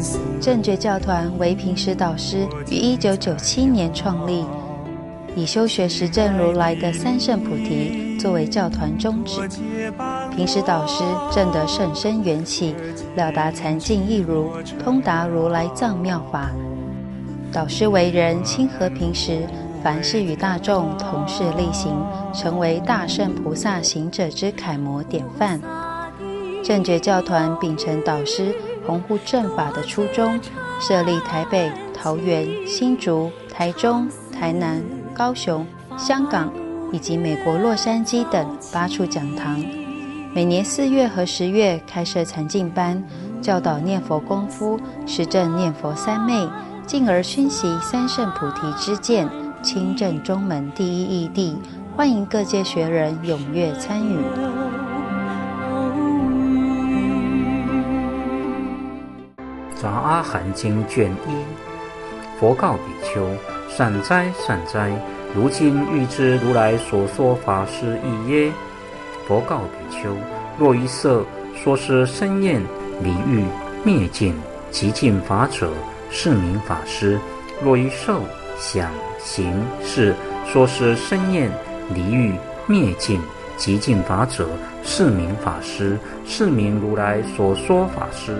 正觉教团为平时导师于1997年创立，以修学实证如来的三圣菩提作为教团宗旨。平时导师证得甚深缘起，了达禅境义如，通达如来藏妙法。导师为人亲和平时，凡事与大众同事力行，成为大圣菩萨行者之楷模典范。正觉教团秉承导师弘护正法的初衷，设立台北、桃园、新竹、台中、台南、高雄、香港以及美国洛杉矶等8处讲堂，每年4月和10月开设禅净班，教导念佛功夫，实证念佛三昧，进而熏习三圣菩提之见，亲证中门第一义谛，欢迎各界学人踊跃参与。 杂阿含经卷1，佛告比丘：善哉善哉，如今欲知如来所说法是义耶？佛告比丘：若一色说是生厌离欲灭尽极尽法者，是名法师；若一受想行识说是生厌离欲灭尽极尽法者，是名法师，是名如来所说法师。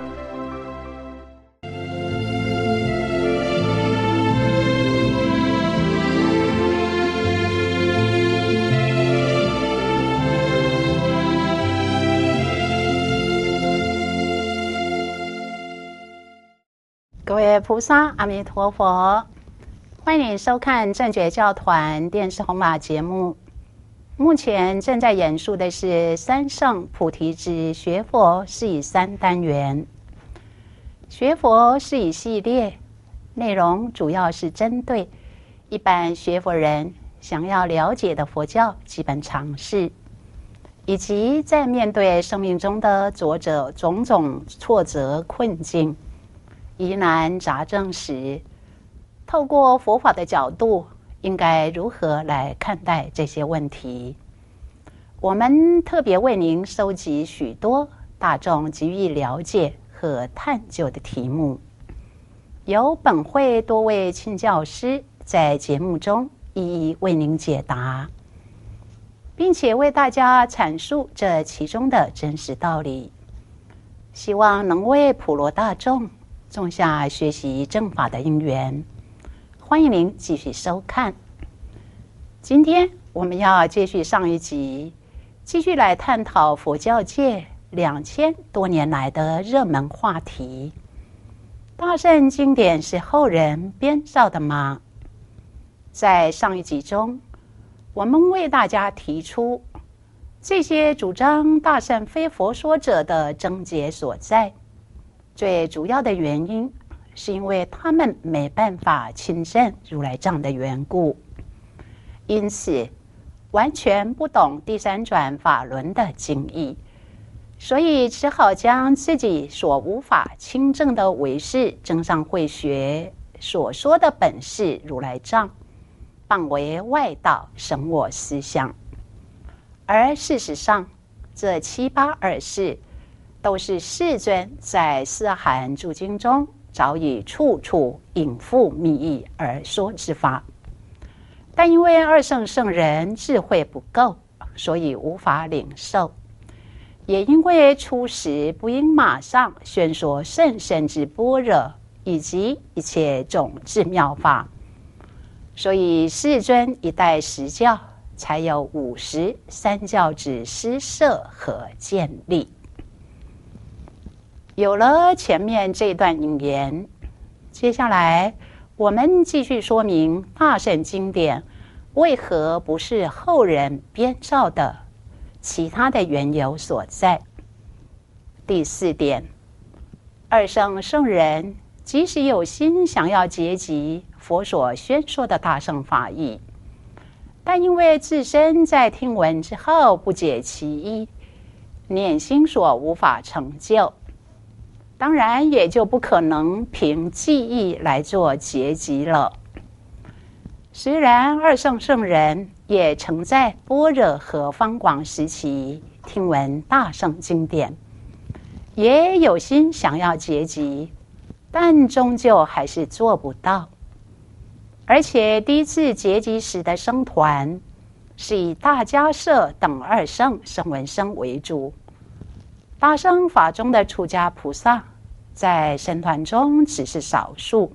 各位菩萨，阿弥陀佛，欢迎收看正觉教团电视弘法节目。目前正在演述的是三圣菩提之学佛是以3单元。学佛是以系列，内容主要是针对一般学佛人想要了解的佛教基本常识，以及在面对生命中的种种挫折困境、疑难杂症时，透过佛法的角度，应该如何来看待这些问题？我们特别为您收集许多大众急于了解和探究的题目，由本会多位亲教师在节目中一一为您解答，并且为大家阐述这其中的真实道理，希望能为普罗大众种下学习正法的因缘。欢迎您继续收看。今天我们要继续上一集，继续来探讨佛教界2000多年来的热门话题：大乘经典是后人编造的吗？在上一集中，我们为大家提出这些主张大乘非佛说者的症结所在。最主要的原因是因为他们没办法亲证如来藏的缘故，因此完全不懂第三转法轮的经义，所以只好将自己所无法亲证的唯识增上慧学所说的本是如来藏当为外道生我思想。而事实上，这7、8、24都是世尊在四含注经中早已处处隐覆密意而说之法，但因为二圣圣人智慧不够，所以无法领受，也因为初时不应马上宣说甚深之般若以及一切种智妙法，所以世尊一代实教才有50三教之施设和建立。有了前面这段引言，接下来我们继续说明大乘经典为何不是后人编造的其他的缘由所在。第4点，二圣圣人即使有心想要结集佛所宣说的大乘法义，但因为自身在听闻之后不解其意，念心所无法成就，当然也就不可能凭记忆来做结集了。虽然二圣圣人也曾在般若和方广时期听闻大乘经典，也有心想要结集， 但终究还是做不到。而且第一次结集时的僧团是以大迦叶等二圣声闻僧为主，大乘法中的出家菩萨在僧团中只是少数，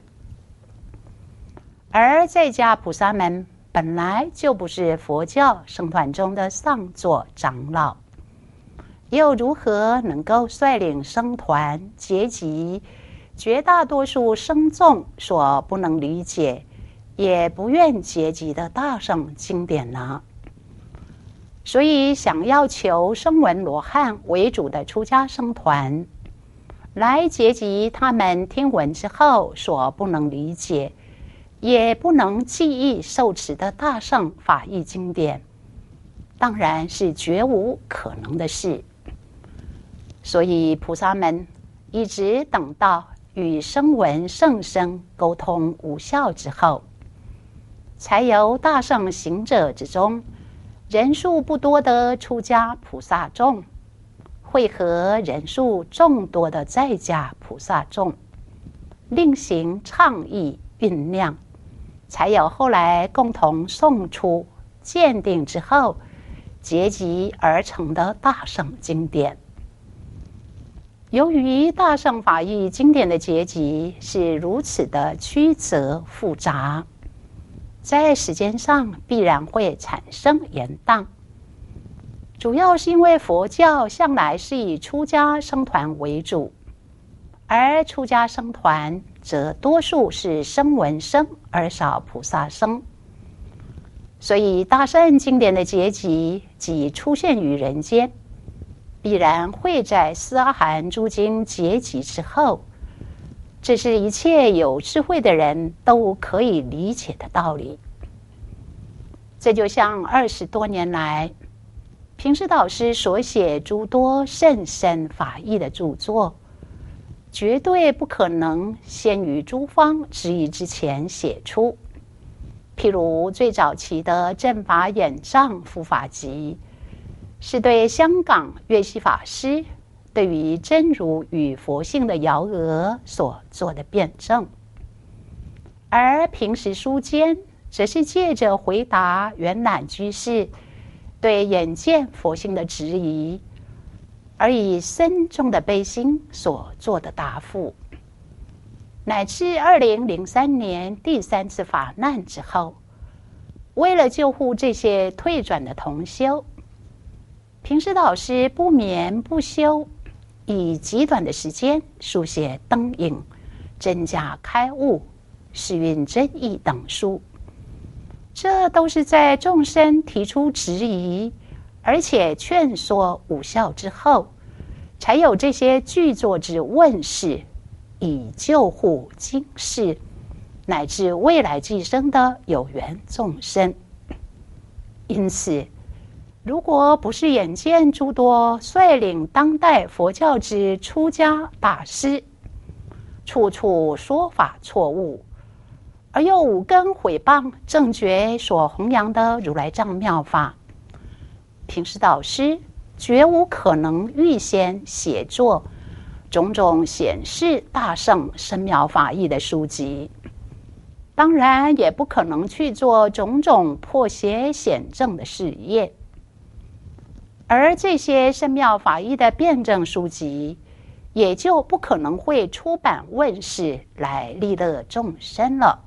而在家菩萨们本来就不是佛教僧团中的上座长老，又如何能够率领僧团结集绝大多数僧众所不能理解也不愿结集的大乘经典呢？所以想要求声闻罗汉为主的出家僧团来结集他们听闻之后所不能理解也不能记忆受持的大乘法义经典，当然是绝无可能的事。所以菩萨们一直等到与声闻圣僧沟通无效之后，才由大乘行者之中人数不多的出家菩萨众会合人数众多的在家菩萨众，另行倡议酝酿，才有后来共同诵出鉴定之后结集而成的大乘经典。由于大乘法义经典的结集是如此的曲折复杂，在时间上必然会产生延宕，主要是因为佛教向来是以出家僧团为主，而出家僧团则多数是声闻僧而少菩萨僧，所以大乘经典的结集即出现于人间，必然会在斯阿含诸经结集之后，这是一切有智慧的人都可以理解的道理。这就像20多年来平师导师所写诸多甚深法义的著作，绝对不可能先于诸方质疑之前写出。譬如最早期的正法眼藏护法集，是对香港月西法师对于真如与佛性的摇讹所做的辩证，而平时书间则是借着回答圆满居士对眼见佛性的质疑，而以深重的悲心所做的答复，乃至2003年第3次法难之后，为了救护这些退转的同修，平师导师不眠不休，以极短的时间书写灯影、真假开悟、世运真义等书，这都是在众生提出质疑而且劝说无效之后，才有这些巨作之问世，以救护今世乃至未来寄生的有缘众生。因此如果不是眼见诸多率领当代佛教之出家大师处处说法错误，而又五根毁谤正觉所弘扬的如来藏妙法，平师导师绝无可能预先写作种种显示大乘深妙法义的书籍，当然也不可能去做种种破邪显正的事业。而这些深妙法义的辩证书籍，也就不可能会出版问世来利乐众生了。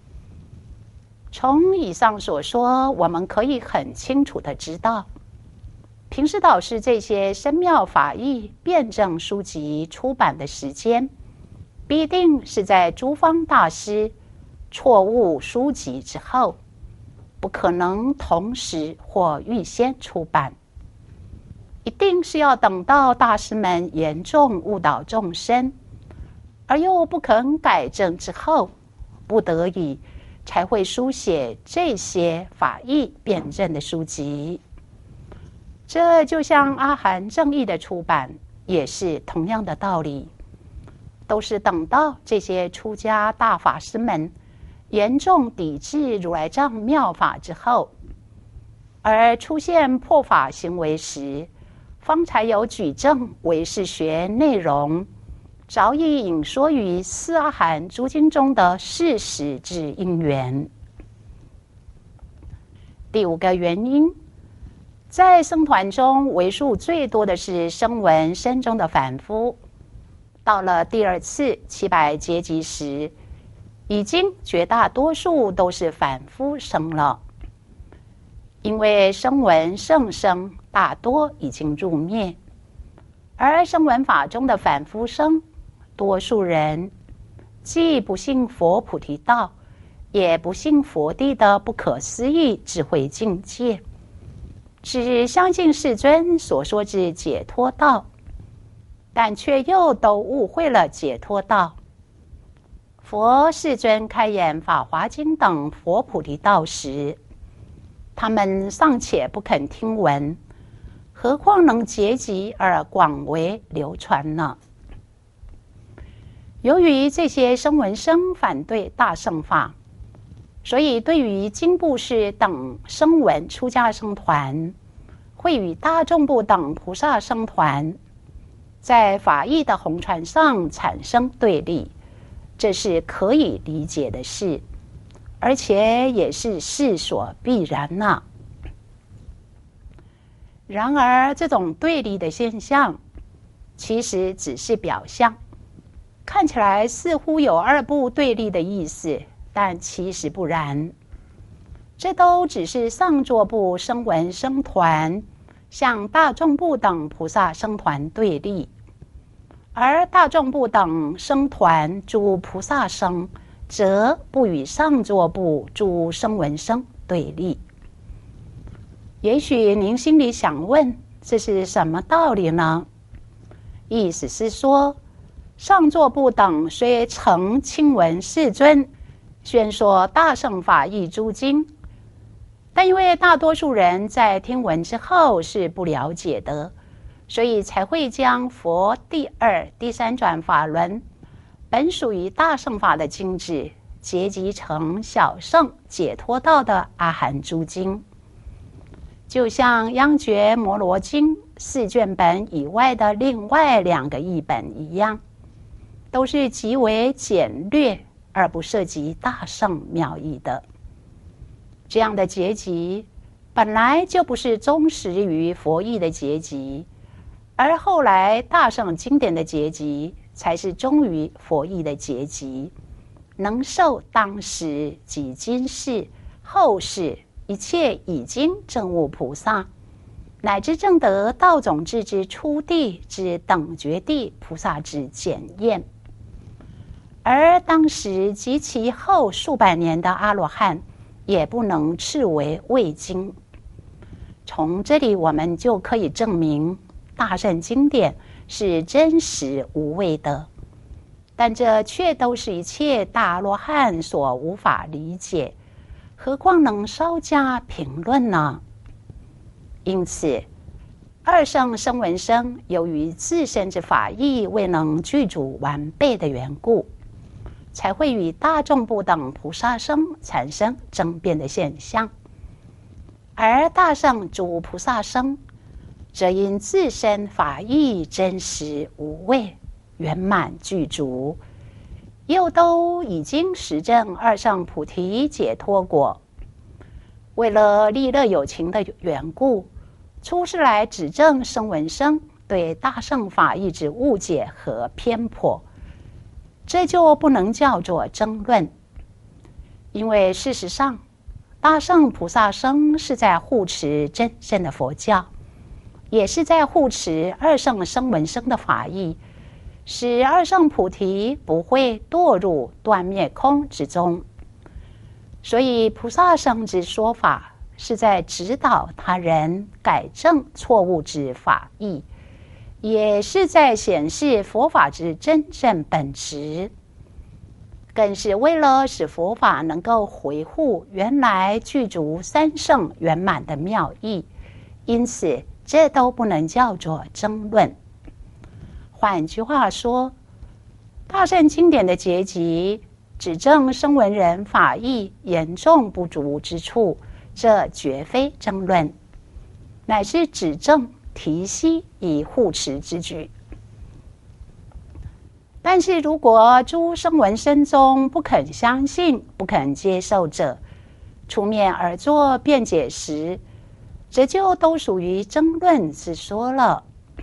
从以上所说，我们可以很清楚地知道，平师导师这些深妙法义辩证书籍出版的时间，必定是在诸方大师错误书籍之后，不可能同时或预先出版，一定是要等到大师们严重误导众生，而又不肯改正之后，不得已才会书写这些法义辩证的书籍。这就像阿含正义的出版也是同样的道理，都是等到这些出家大法师们严重抵制如来藏妙法之后，而出现破法行为时，方才有举证唯识学内容早已引说于四阿含诸经中的事实之因缘。第五个原因，在僧团中为数最多的是声闻身中的凡夫，到了第二次700阶级时，已经绝大多数都是凡夫生了。因为声闻圣生大多已经入灭，而声闻法中的凡夫生，多数人既不信佛菩提道，也不信佛地的不可思议智慧境界，只相信世尊所说之解脱道，但却又都误会了解脱道。佛世尊开演《法华经》等佛菩提道时，他们尚且不肯听闻，何况能结集而广为流传呢？由于这些声闻生反对大乘法，所以对于经部士等声闻出家僧团，会与大众部等菩萨僧团在法义的弘传上产生对立，这是可以理解的事，而且也是事所必然呐。然而，这种对立的现象其实只是表象，看起来似乎有二部对立的意思，但其实不然。这都只是上座部声闻僧团向大众部等菩萨僧团对立，而大众部等僧团诸菩萨僧则不与上座部诸声闻僧对立。也许您心里想问，这是什么道理呢？意思是说，上座部等虽曾亲闻世尊宣说大乘法义诸经，但因为大多数人在听闻之后是不了解的，所以才会将佛第二、第三转法轮本属于大乘法的经旨结集成小乘解脱道的阿含诸经。就像央觉摩罗经4卷本以外的另外2个译本一样，都是极为简略而不涉及大乘妙义的。这样的结集本来就不是忠实于佛义的结集，而后来大乘经典的结集才是忠于佛义的结集，能受当时及今世后世一切已经证悟菩萨乃至证得道种智之初地之等觉地菩萨之检验，而当时及其后数百年的阿罗汉也不能视为未经。从这里我们就可以证明大乘经典是真实无畏的，但这却都是一切大阿罗汉所无法理解，何况能稍加评论呢？因此，二乘声闻生由于自身之法义未能具足完备的缘故，才会与大众部等菩萨生产生争辩的现象。而大乘诸菩萨生则因自身法义真实无畏、圆满具足，又都已经实证二乘菩提解脱果，为了利乐有情的缘故，出世来指正声闻生对大乘法义之误解和偏颇，这就不能叫做争论。因为事实上，大乘菩萨生是在护持真正的佛教，也是在护持二乘声闻生的法义，使二乘菩提不会堕入断灭空之中。所以菩萨生之说法是在指导他人改正错误之法义，也是在显示佛法之真正本质，更是为了使佛法能够回护原来具足三乘圆满的妙义，因此这都不能叫做争论。换句话说，大乘经典的结集指证声闻人法义严重不足之处，这绝非争论，乃是指证提息以护持之举。 但是如果诸声闻身中不肯相信、不肯接受者，出面而作辩解时，这就都属于争论之说了。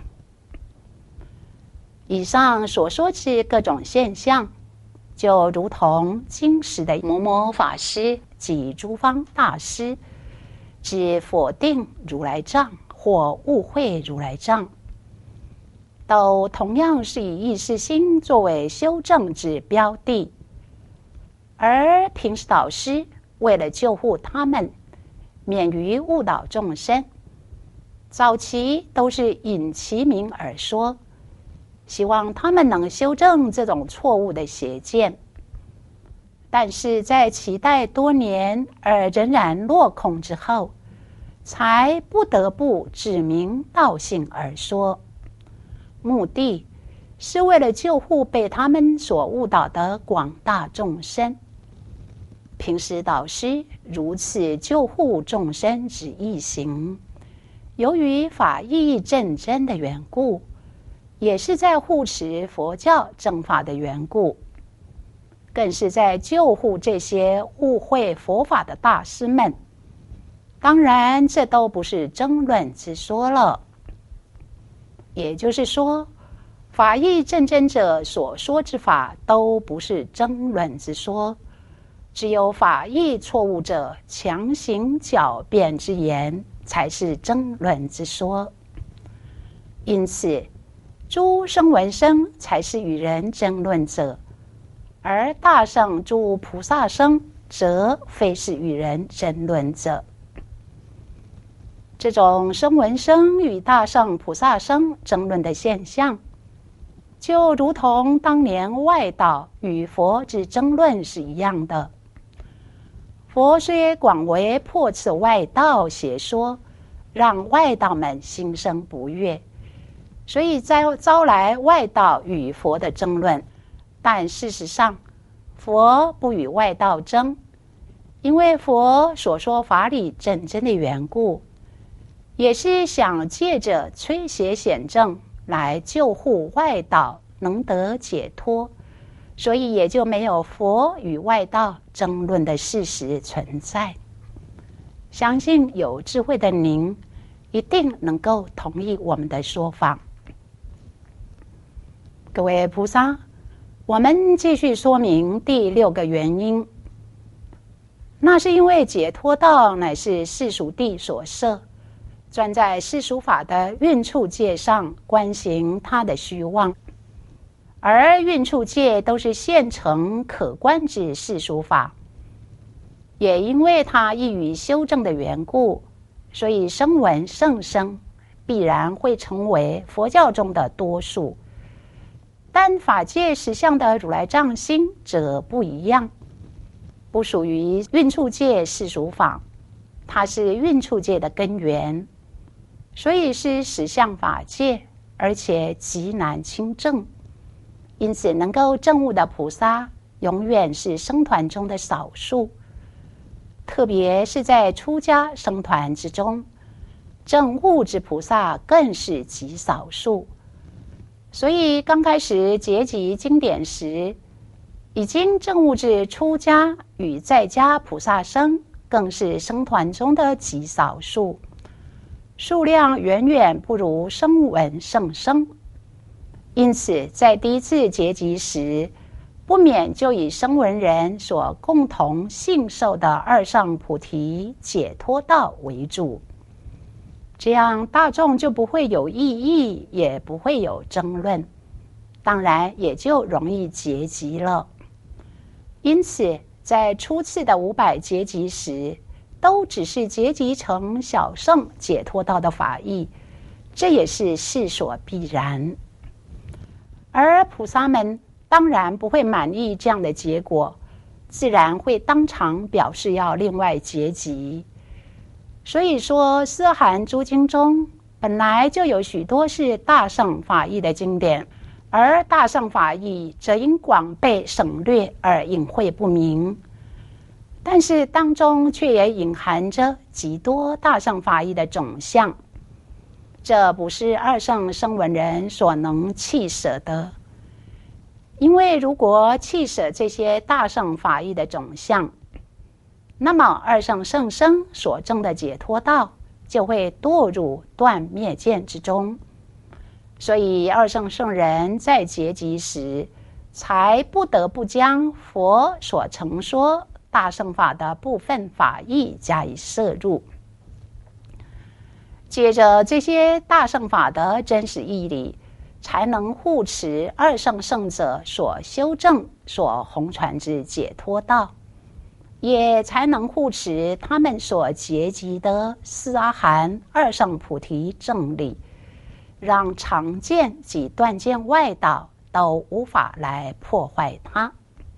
以上所说之各种现象，就如同今时的某某法师及诸方大师之否定如来藏或误会如来藏，都同样是以意识心作为修正之标的。而平时导师为了救护他们免于误导众生，早期都是引其名而说，希望他们能修正这种错误的邪见。但是在期待多年而仍然落空之后，才不得不指名道姓而说，目的是为了救护被他们所误导的广大众生。平时导师如此救护众生之义行，由于法义正真的缘故，也是在护持佛教正法的缘故，更是在救护这些误会佛法的大师们。当然，这都不是争论之说了。也就是说，法义正真者所说之法都不是争论之说，只有法义错误者强行狡辩之言才是争论之说。因此，诸声闻声才是与人争论者，而大乘诸菩萨声则非是与人争论者。这种声闻声与大乘菩萨声争论的现象，就如同当年外道与佛之争论是一样的。佛虽广为破斥外道邪说，让外道们心生不悦，所以招来外道与佛的争论。但事实上，佛不与外道争，因为佛所说法理正真的缘故，也是想借着摧邪显正来救护外道能得解脱，所以也就没有佛与外道争论的事实存在。相信有智慧的您一定能够同意我们的说法。各位菩萨，我们继续说明第6个原因。那是因为解脱道乃是世俗谛所设，专在世俗法的运处界上观行它的虚妄，而运处界都是现成可观之世俗法。也因为它易于修正的缘故，所以声闻圣声必然会成为佛教中的多数。但法界实相的如来藏心则不一样，不属于运处界世俗法，它是运处界的根源，所以是实相法界，而且极难亲证。因此能够证悟的菩萨永远是僧团中的少数，特别是在出家僧团之中，证悟之菩萨更是极少数。所以刚开始结集经典时，已经证悟至出家与在家菩萨僧更是僧团中的极少数，数量远远不如声闻圣僧。因此在第一次结集时，不免就以声闻人所共同信受的二上菩提解脱道为主，这样大众就不会有异议，也不会有争论，当然也就容易结集了。因此在初次的500结集时，都只是结集成小乘解脱道的法义，这也是势所必然。而菩萨们当然不会满意这样的结果，自然会当场表示要另外结集。所以说思含诸经中本来就有许多是大乘法义的经典，而大乘法义则因广被省略而隐晦不明，但是当中却也隐含着极多大乘法义的种相，这不是二乘声闻人所能弃舍的。 因为如果弃舍这些大乘法义的种相，那么二乘圣僧所证的解脱道就会堕入断灭见之中。所以二乘圣人在结集时，才不得不将佛所曾说大乘法的部分法义加以摄入。接着这些大乘法的真实义理，才能护持二乘圣者所修正、所弘传之解脱道，也才能护持他们所结集的四阿含二乘菩提正理，让常见及断见外道都无法来破坏它。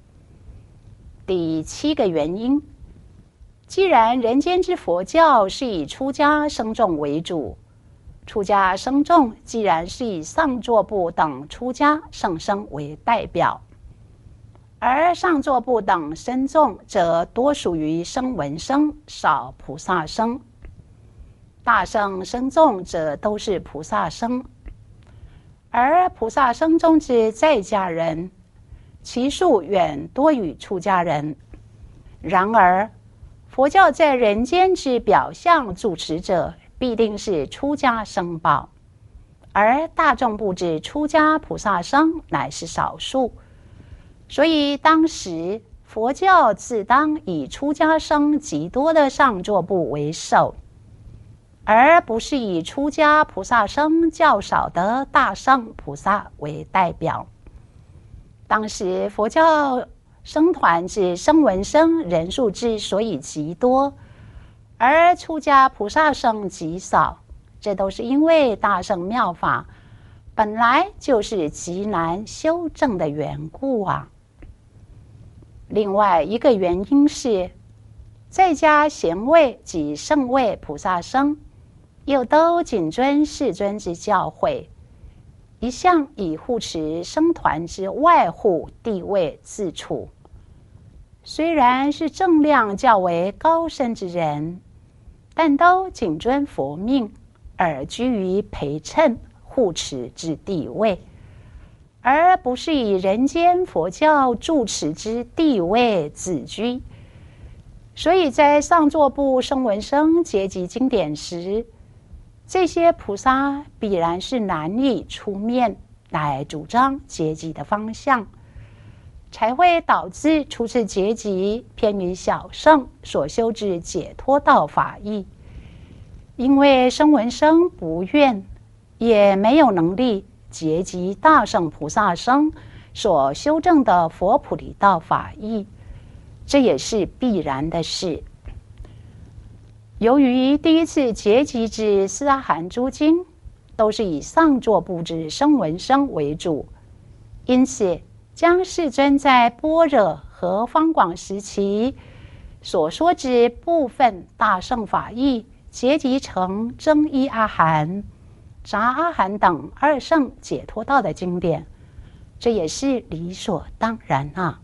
第7个原因，既然人间之佛教是以出家僧众为主，出家僧众既然是以上座部等出家圣僧为代表，而上座部等僧众则多属于声闻僧，少菩萨僧，大乘僧众则都是菩萨僧，而菩萨僧中之在家人，其数远多于出家人。然而佛教在人间之表象主持者必定是出家僧宝，而大众部之出家菩萨僧乃是少数，所以当时佛教自当以出家僧极多的上座部为首，而不是以出家菩萨僧较少的大乘菩萨为代表。当时佛教僧团之声闻僧人数之所以极多，而出家菩萨僧极少，这都是因为大乘妙法本来就是极难修正的缘故啊。另外一个原因是，在家贤位及圣位菩萨僧又都谨遵世尊之教诲，一向以护持僧团之外护地位自处。虽然是正量较为高深之人，但都谨遵佛命，而居于陪衬护持之地位，而不是以人间佛教住持之地位自居。所以在上座部声闻僧结集经典时，这些菩萨必然是难以出面来主张结集的方向，才会导致初次结集偏于小乘所修之解脱道法义。因为声闻僧不愿也没有能力结集大乘菩萨僧所修正的佛菩提道法义，这也是必然的事。由于第一次结集之四阿含诸经都是以上座部之声闻僧为主，因此将世尊在般若和方广时期所说之部分大乘法义结集成增一阿含、杂阿含等二乘解脱道的经典，这也是理所当然啊。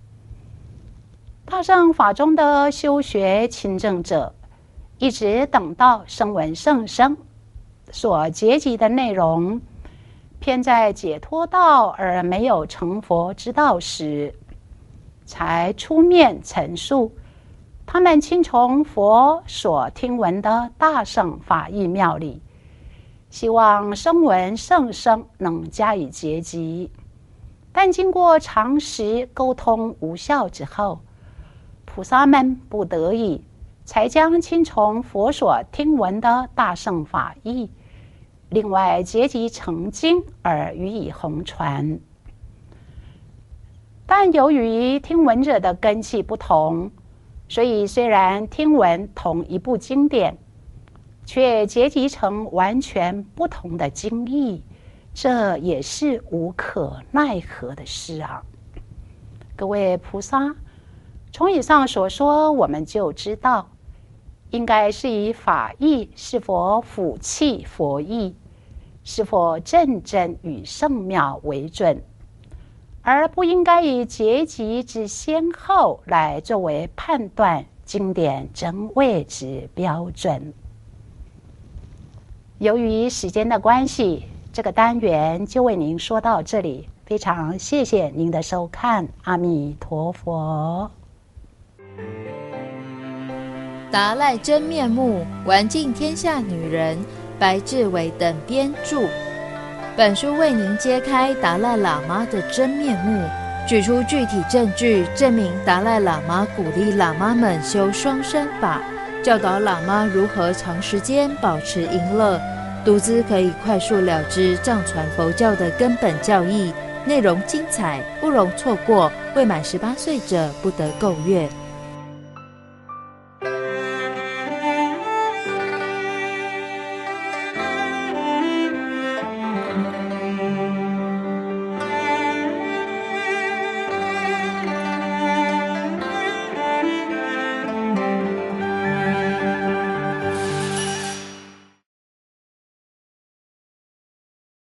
大乘法中的修学亲证者，一直等到声闻圣僧所结集的内容偏在解脱道而没有成佛之道时，才出面陈述他们亲从佛所听闻的大乘法义妙理，希望声闻圣僧能加以结集。但经过长时沟通无效之后，菩萨们不得已才将亲从佛所听闻的大乘法义另外结集成经而予以弘传。但由于听闻者的根器不同，所以虽然听闻同一部经典，却结集成完全不同的经义，这也是无可奈何的事啊。各位菩萨，从以上所说，我们就知道应该是以法义是否辅契佛义，是否正真与圣妙为准，而不应该以结集之先后来作为判断经典真伪之标准。由于时间的关系，这个单元就为您说到这里， 非常谢谢您的收看，阿弥陀佛。 达赖真面目，玩尽天下女人，白志伟等编著。本书为您揭开达赖喇嘛的真面目，举出具体证据，证明达赖喇嘛鼓励喇嘛们修双身法，教导喇嘛如何长时间保持淫乐，读资可以快速了知藏传佛教的根本教义，内容精彩，不容错过。未满18岁者不得购阅。